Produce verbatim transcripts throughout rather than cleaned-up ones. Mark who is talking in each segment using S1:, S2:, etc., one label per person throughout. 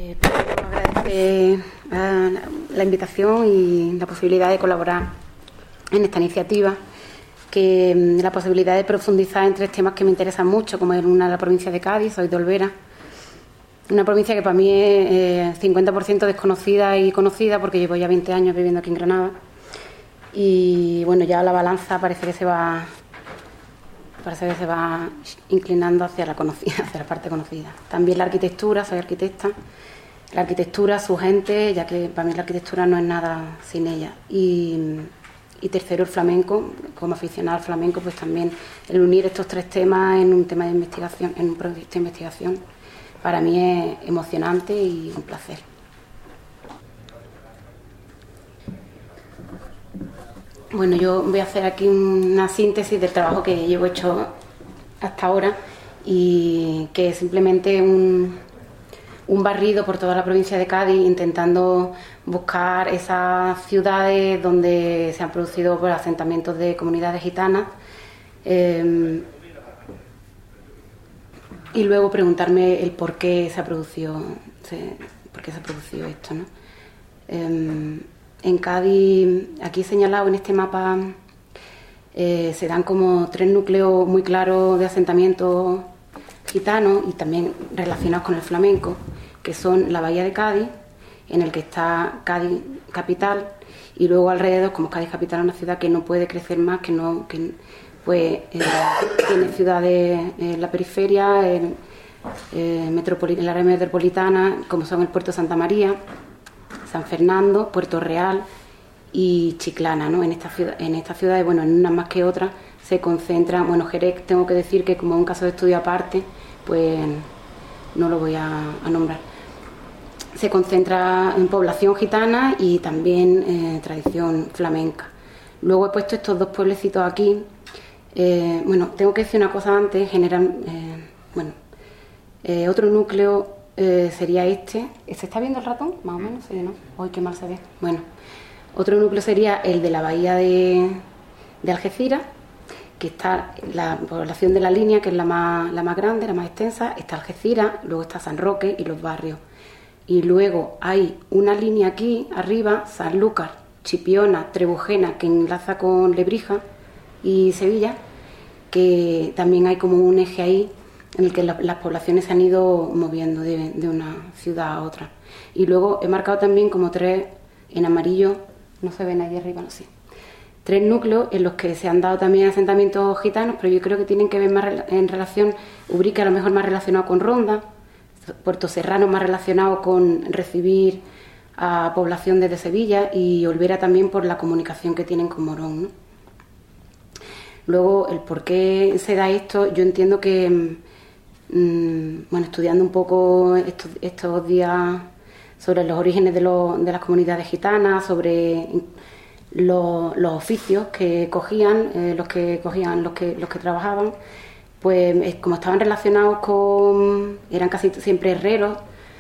S1: Eh, agradecer a la invitación y la posibilidad de colaborar en esta iniciativa, que la posibilidad de profundizar en tres temas que me interesan mucho, como es una la provincia de Cádiz, soy de Olvera, una provincia que para mí es eh, cincuenta por ciento desconocida y conocida, porque llevo ya veinte años viviendo aquí en Granada, y bueno, ya la balanza parece que se va parece que se va inclinando hacia la conocida, hacia la parte conocida. También la arquitectura, soy arquitecta, la arquitectura, su gente, ya que para mí la arquitectura no es nada sin ella. Y, y tercero, el flamenco, como aficionado al flamenco, pues también el unir estos tres temas en un tema de investigación, en un proyecto de investigación, para mí es emocionante y un placer. Bueno, yo voy a hacer aquí una síntesis del trabajo que llevo hecho hasta ahora, y que es simplemente un, un barrido por toda la provincia de Cádiz, intentando buscar esas ciudades donde se han producido pues, asentamientos de comunidades gitanas, eh, y luego preguntarme el por qué se ha producido, se, por qué se ha producido esto, ¿no? Eh, En Cádiz, aquí señalado en este mapa, eh, se dan como tres núcleos muy claros de asentamientos gitanos y también relacionados con el flamenco, que son la Bahía de Cádiz, en el que está Cádiz capital, y luego alrededor, como Cádiz capital es una ciudad que no puede crecer más, que no que pues eh, tiene ciudades en la periferia, en, eh, metropoli- en la área metropolitana, como son el puerto de Santa María, San Fernando, Puerto Real y Chiclana, ¿no? En esta ciudad, en estas ciudades, bueno, en unas más que otras, se concentra, bueno, Jerez, tengo que decir que como un caso de estudio aparte, pues no lo voy a, a nombrar. Se concentra en población gitana y también eh, tradición flamenca. Luego he puesto estos dos pueblecitos aquí. Eh, bueno, tengo que decir una cosa antes, general, eh, bueno, eh, otro núcleo Eh, sería este. ¿Se está viendo el ratón? Más o menos, sí, ¿no? Hoy qué mal se ve. Bueno, otro núcleo sería el de la bahía de, de Algeciras, que está la población de la línea, que es la más, la más grande, la más extensa. Está Algeciras, luego está San Roque y los barrios. Y luego hay una línea aquí arriba, Sanlúcar, Chipiona, Trebujena, que enlaza con Lebrija y Sevilla, que también hay como un eje ahí en el que la, las poblaciones se han ido moviendo de, de una ciudad a otra. Y luego he marcado también como tres, en amarillo, no se ven ahí arriba, no sé, tres núcleos en los que se han dado también asentamientos gitanos, pero yo creo que tienen que ver más en relación, Ubrique a lo mejor más relacionado con Ronda, Puerto Serrano más relacionado con recibir a población desde Sevilla, y Olvera también por la comunicación que tienen con Morón, ¿no? Luego, el por qué se da esto, yo entiendo que bueno, estudiando un poco estos, estos días sobre los orígenes de, lo, de las comunidades gitanas, sobre lo, los oficios que cogían, eh, los que cogían los que los que trabajaban, pues como estaban relacionados con, eran casi siempre herreros,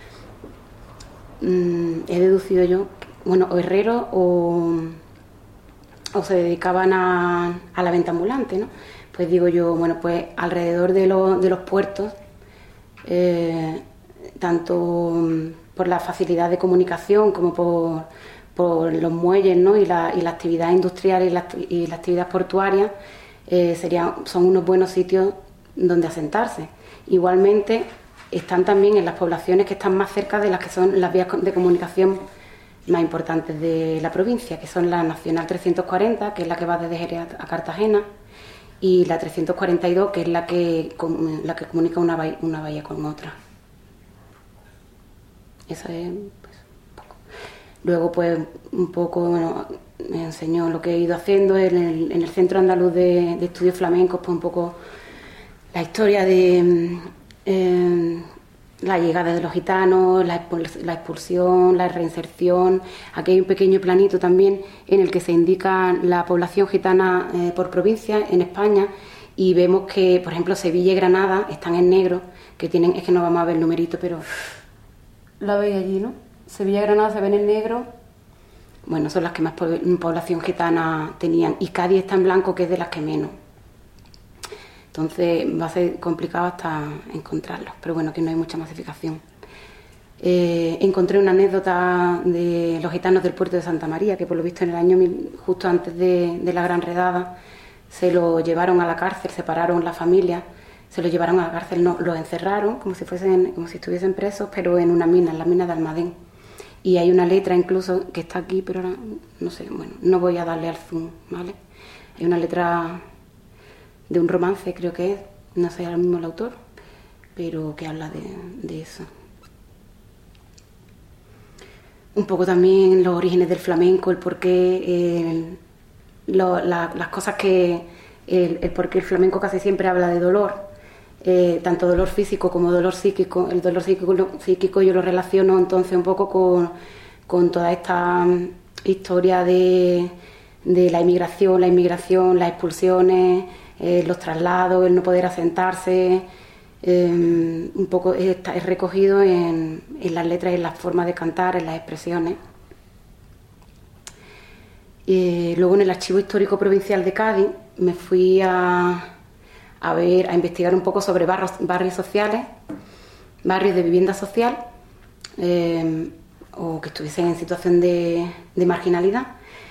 S1: mmm, he deducido yo, bueno, o herreros o, o se dedicaban a, a la venta ambulante, ¿no? Pues digo yo, bueno, pues alrededor de, lo, de los puertos, eh, tanto por la facilidad de comunicación como por, por los muelles, ¿no? y, la, y la actividad industrial y la, y la actividad portuaria, eh, serían, son unos buenos sitios donde asentarse. Igualmente están también en las poblaciones que están más cerca de las que son las vías de comunicación más importantes de la provincia, que son la Nacional trescientos cuarenta, que es la que va desde Jerez a Cartagena, y la trescientos cuarenta y dos, que es la que, la que comunica una bahía, una bahía con otra. Eso es, pues, un poco. Luego, pues, un poco, bueno, me enseñó lo que he ido haciendo en el, en el Centro Andaluz de, de Estudios Flamencos, pues un poco la historia de eh, la llegada de los gitanos, la, la expulsión, la reinserción. Aquí hay un pequeño planito también en el que se indica la población gitana eh, por provincia en España, y vemos que, por ejemplo, Sevilla y Granada están en negro, que tienen, es que no vamos a ver el numerito, pero la veis allí, ¿no? Sevilla y Granada se ven en negro, bueno, son las que más población gitana tenían, y Cádiz está en blanco, que es de las que menos. Entonces va a ser complicado hasta encontrarlos, pero bueno, que no hay mucha masificación. Eh, encontré una anécdota de los gitanos del puerto de Santa María, que por lo visto en el año mil, justo antes de, de la Gran Redada se lo llevaron a la cárcel, separaron la familia, se lo llevaron a la cárcel, no, los encerraron como si fuesen, como si estuviesen presos, pero en una mina, en la mina de Almadén. Y hay una letra incluso que está aquí, pero ahora no sé, bueno, no voy a darle al zoom, ¿vale? Hay una letra de un romance, creo que es, no sé ahora mismo el autor, pero que habla de, de eso. Un poco también los orígenes del flamenco, el porqué, eh, lo, la, las cosas que, el, el porqué el flamenco casi siempre habla de dolor, eh, tanto dolor físico como dolor psíquico. El dolor psíquico, psíquico yo lo relaciono entonces un poco con, con toda esta historia de, de la inmigración, la inmigración, las expulsiones, eh, los traslados, el no poder asentarse. Eh, un poco es, es recogido en, en las letras, en las formas de cantar, en las expresiones. Eh, luego en el Archivo Histórico Provincial de Cádiz me fui a, a ver, a investigar un poco sobre barrios, barrios sociales, barrios de vivienda social, eh, o que estuviesen en situación de, de marginalidad.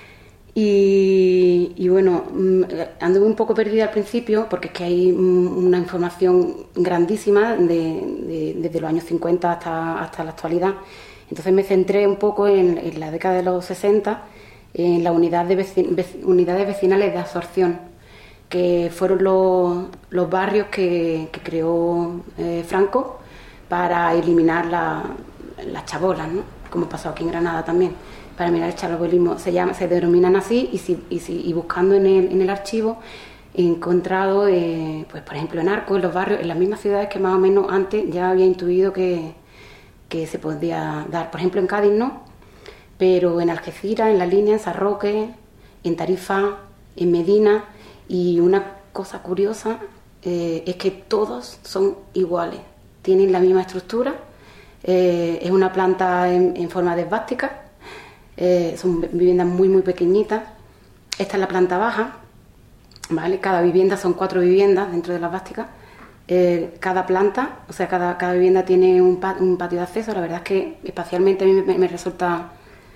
S1: Y, y bueno, anduve un poco perdida al principio porque es que hay una información grandísima de, de, desde los años cincuenta hasta, hasta la actualidad. Entonces me centré un poco en, en la década de los sesenta, en la unidad de vecin, vec, unidades vecinales de absorción, que fueron los, los barrios que, que creó eh, Franco para eliminar la, las chabolas, ¿no? Como pasó aquí en Granada también. Para mirar el chabolismo, se llama, se denominan así, y, si, y, si, y buscando en el, en el archivo he encontrado, eh, pues por ejemplo en Arcos, en los barrios, en las mismas ciudades que más o menos antes ya había intuido que, que se podía dar. Por ejemplo en Cádiz no, pero en Algeciras, en La Línea, en San Roque, en Tarifa, en Medina. Y una cosa curiosa eh, es que todos son iguales, tienen la misma estructura, eh, es una planta en, en forma de esvástica. Eh, son viviendas muy muy pequeñitas. Esta es la planta baja, ¿vale? Cada vivienda son cuatro viviendas dentro de la esvástica. Eh, cada planta, o sea, cada, cada vivienda tiene un, pa un patio de acceso. La verdad es que espacialmente a mí me, me resulta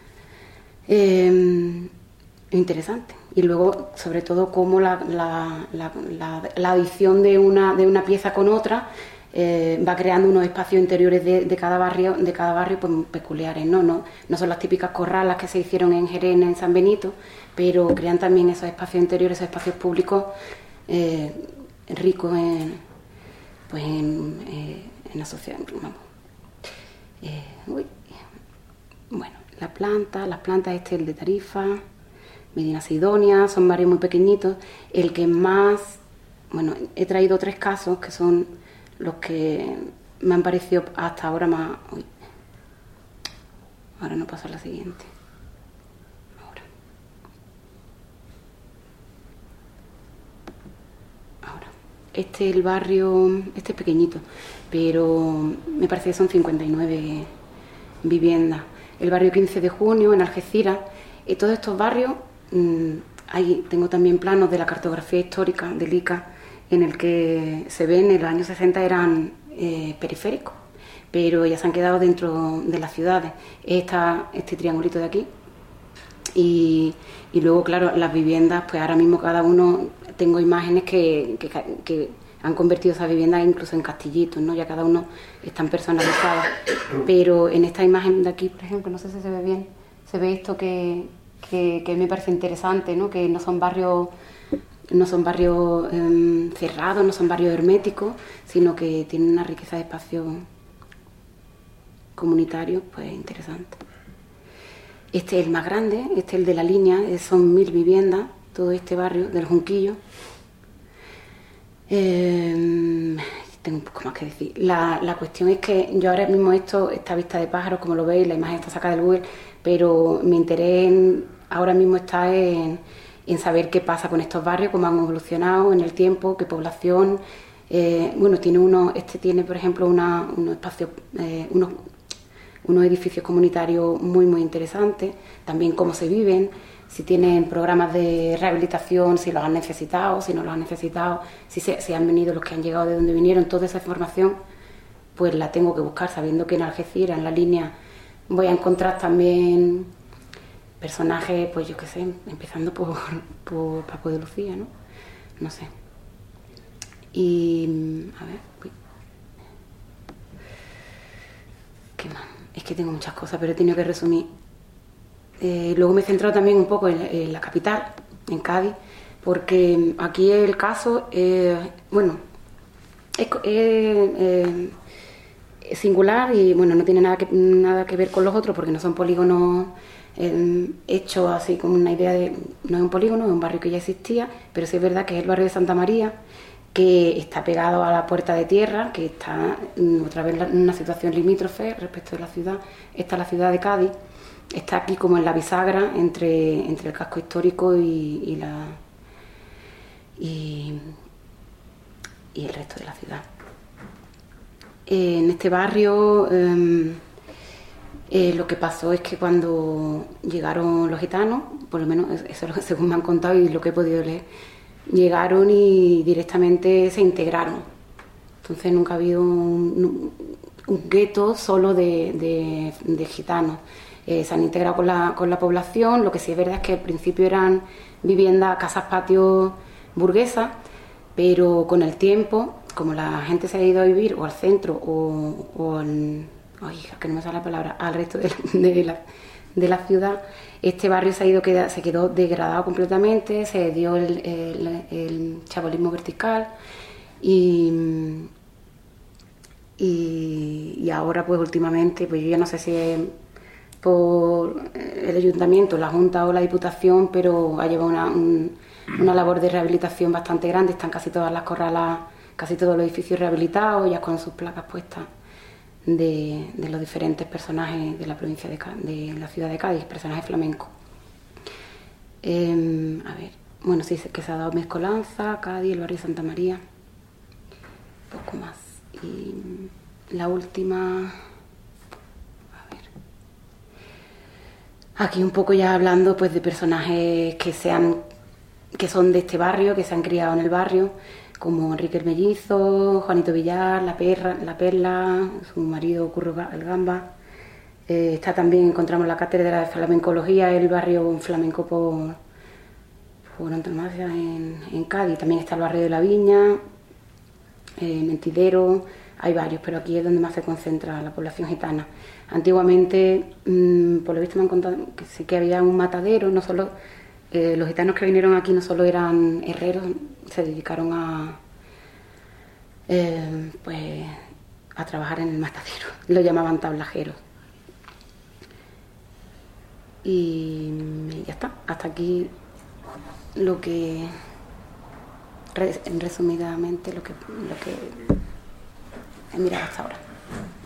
S1: eh, interesante. Y luego, sobre todo, cómo la, la, la, la, la adición de una, de una pieza con otra Eh, va creando unos espacios interiores de, de cada barrio, de cada barrio pues, peculiares, ¿no? No, no son las típicas corralas que se hicieron en Jerez, en San Benito, pero crean también esos espacios interiores, esos espacios públicos eh, ricos en, pues en, eh, en la sociedad. Vamos. Eh, uy. Bueno, la planta, las plantas, este es el de Tarifa, Medina Sidonia, son barrios muy pequeñitos. El que más, bueno, he traído tres casos que son los que me han parecido hasta ahora más... Uy, ahora no pasa a la siguiente. Ahora. Ahora. Este es el barrio... Este es pequeñito, pero me parece que son cincuenta y nueve viviendas. El barrio quince de junio, en Algeciras. Y todos estos barrios... Mmm, ahí tengo también planos de la cartografía histórica del I C A, en el que se ven en los años sesenta eran eh, periféricos, pero ya se han quedado dentro de las ciudades. Está este triangulito de aquí y, y luego, claro, las viviendas, pues ahora mismo cada uno, tengo imágenes que, que, que han convertido esas viviendas incluso en castillitos, ¿no? Ya cada uno están personalizadas, pero en esta imagen de aquí, por ejemplo, no sé si se ve bien, se ve esto que, que, que me parece interesante, ¿no? Que no son barrios no son barrios eh, cerrados, no son barrios herméticos, sino que tienen una riqueza de espacios comunitarios, pues interesante. Este es el más grande, este es el de La Línea, son mil viviendas, todo este barrio del Junquillo. Eh, tengo un poco más que decir. La, la cuestión es que yo ahora mismo esto, esta vista de pájaros, como lo veis, la imagen está sacada del Google, pero mi interés en, ahora mismo está en en saber qué pasa con estos barrios, cómo han evolucionado en el tiempo, qué población. Eh, bueno, tiene uno, este tiene, por ejemplo, una, unos espacios, eh, unos, unos edificios comunitarios muy, muy interesantes. También cómo se viven, si tienen programas de rehabilitación, si los han necesitado, si no los han necesitado, si, se, si han venido los que han llegado de donde vinieron. Toda esa información pues la tengo que buscar, sabiendo que en Algeciras, en la línea, voy a encontrar también personajes, pues yo qué sé, empezando por, por Paco de Lucía, ¿no? No sé. Y, a ver, uy. ¿Qué más? Es que tengo muchas cosas, pero he tenido que resumir. Eh, luego me he centrado también un poco en, en la capital, en Cádiz, porque aquí el caso, eh, bueno, es, eh, es singular y bueno, no tiene nada que, nada que ver con los otros porque no son polígonos eh, hechos así como una idea de... No es un polígono, es un barrio que ya existía, pero sí es verdad que es el barrio de Santa María, que está pegado a la Puerta de Tierra, que está otra vez en una situación limítrofe respecto de la ciudad. Está la ciudad de Cádiz, está aquí como en la bisagra entre, entre el casco histórico y, y la y, y el resto de la ciudad. Eh, en este barrio eh, eh, lo que pasó es que cuando llegaron los gitanos, por lo menos eso es lo que según me han contado y lo que he podido leer, llegaron y directamente se integraron. Entonces nunca ha habido un, un gueto solo de, de, de gitanos. Eh, se han integrado con la, con la población. Lo que sí es verdad es que al principio eran viviendas, casas, patios burguesas, pero con el tiempo, como la gente se ha ido a vivir o al centro o, o al, ay, que no me sale la palabra, al resto de, de, la, de la ciudad, este barrio se ha ido queda, se quedó degradado completamente, se dio el, el, el chabolismo vertical y, y, y ahora pues últimamente, pues yo ya no sé si es por el ayuntamiento, la Junta o la Diputación, pero ha llevado una, un, una labor de rehabilitación bastante grande. Están casi todas las corralas, casi todos los edificios rehabilitados, ya con sus placas puestas de, de los diferentes personajes de la provincia de, de la ciudad de Cádiz, personajes flamencos. Eh, a ver, bueno, sí, que se ha dado Mezcolanza, Cádiz, el barrio de Santa María, poco más. Y la última... Aquí un poco ya hablando pues de personajes que sean que son de este barrio, que se han criado en el barrio, como Enrique el Mellizo, Juanito Villar, La, Perra, la Perla, su marido Curro el Gamba. Eh, está también, encontramos la cátedra de flamencología, el barrio flamenco por, por antonomasia en, en Cádiz. También está el barrio de La Viña, eh, Mentidero, hay varios, pero aquí es donde más se concentra la población gitana. Antiguamente, mmm, por lo visto me han contado que sí que había un matadero, no solo eh, los gitanos que vinieron aquí no solo eran herreros, se dedicaron a eh, pues a trabajar en el matadero, lo llamaban tablajeros. Y ya está, hasta aquí lo que resumidamente lo que, lo que he mirado hasta ahora.